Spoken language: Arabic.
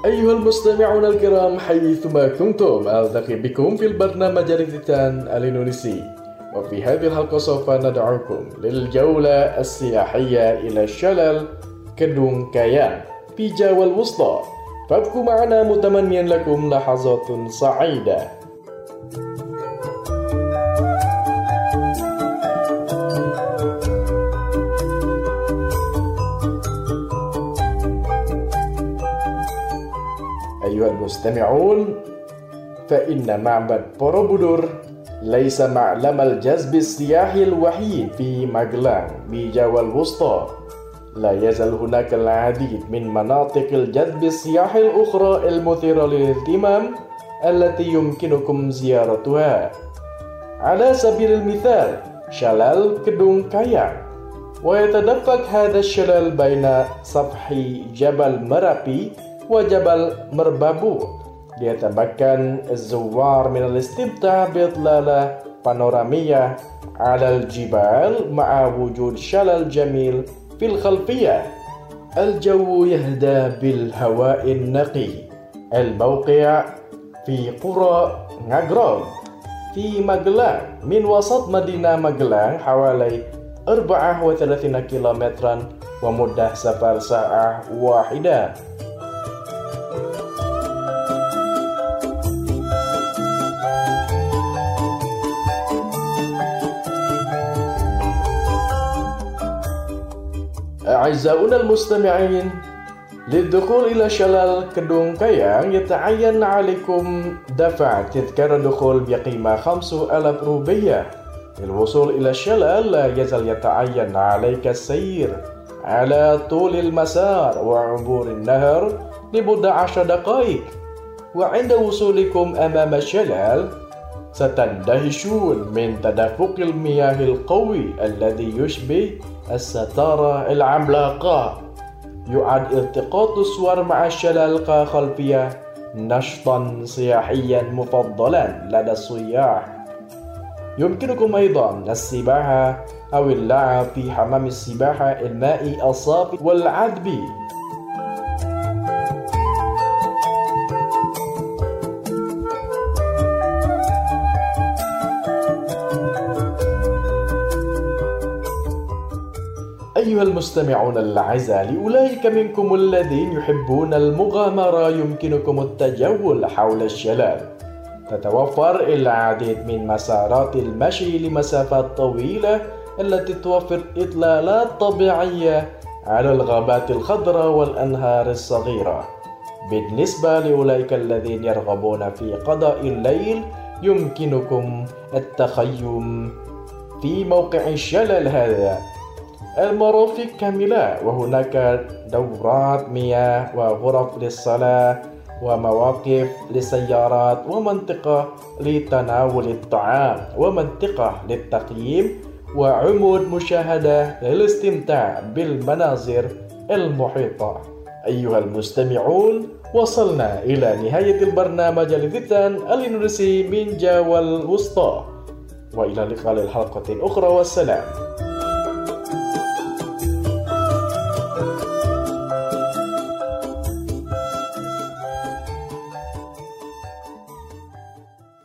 أيها المستمعون الكرام حيثما كنتم، ألتقي بكم في البرنامج جريدتان الإندونيسي. وفي هذه الحلقة سوف ندعوكم للجولة السياحية إلى شلال كدung Kayang في جاوا الوسطى، فابقوا معنا متمنيا لكم لحظات سعيدة. أيها المستمعون، فإن معبد بوروبودور ليس معلم الجذب السياحي الوحيد في ماgelang بجاوا الوسطى. لا يزال هناك العديد من مناطق الجذب السياحي الأخرى المثيرة للاهتمام التي يمكنكم زيارتها. على سبيل المثال شلال كدung Kayang، ويتدفق هذا الشلال بين سفح جبل مرابي وجبل مربابو. ليتمكن الزوار من الاستمتاع بإطلالة بانورامية على الجبال مع وجود شلال جميل في الخلفية. الجو يهدى بالهواء النقي. الموقع في قرى Ngagrog في ماgelang من وسط مدينة ماgelang حوالي 34 كيلومترا ومدة سفر ساعة واحدة. أعزائنا المستمعين، للدخول إلى شلال كدung Kayang يتعين عليكم دفع تذكرة دخول بقيمة 5000 روبية. للوصول إلى الشلال لا يزال يتعين عليك السير على طول المسار وعبور النهر لمدة 10 دقائق. وعند وصولكم أمام الشلال ستندهشون من تدفق المياه القوي الذي يشبه الستارة العملاقة. يعد التقاط الصور مع الشلال كخلفية نشطا سياحيا مفضلا لدى السياح. يمكنكم أيضا السباحة أو اللعب في حمام السباحة المائي الصافي والعذبي. أيها المستمعون الأعزاء، لأولئك منكم الذين يحبون المغامرة يمكنكم التجول حول الشلال. تتوفر العديد من مسارات المشي لمسافات طويلة التي توفر إطلالات طبيعية على الغابات الخضراء والأنهار الصغيرة. بالنسبة لأولئك الذين يرغبون في قضاء الليل يمكنكم التخيم في موقع الشلال هذا. المرافق كاملة، وهناك دورات مياه وغرف للصلاة ومواقف للسيارات ومنطقة لتناول الطعام ومنطقة للتقييم وعمود مشاهدة للاستمتاع بالمناظر المحيطة. أيها المستمعون، وصلنا إلى نهاية البرنامج جريدتان الإندونيسي من جاوا الوسطى، وإلى اللقاء الحلقة أخرى، والسلام.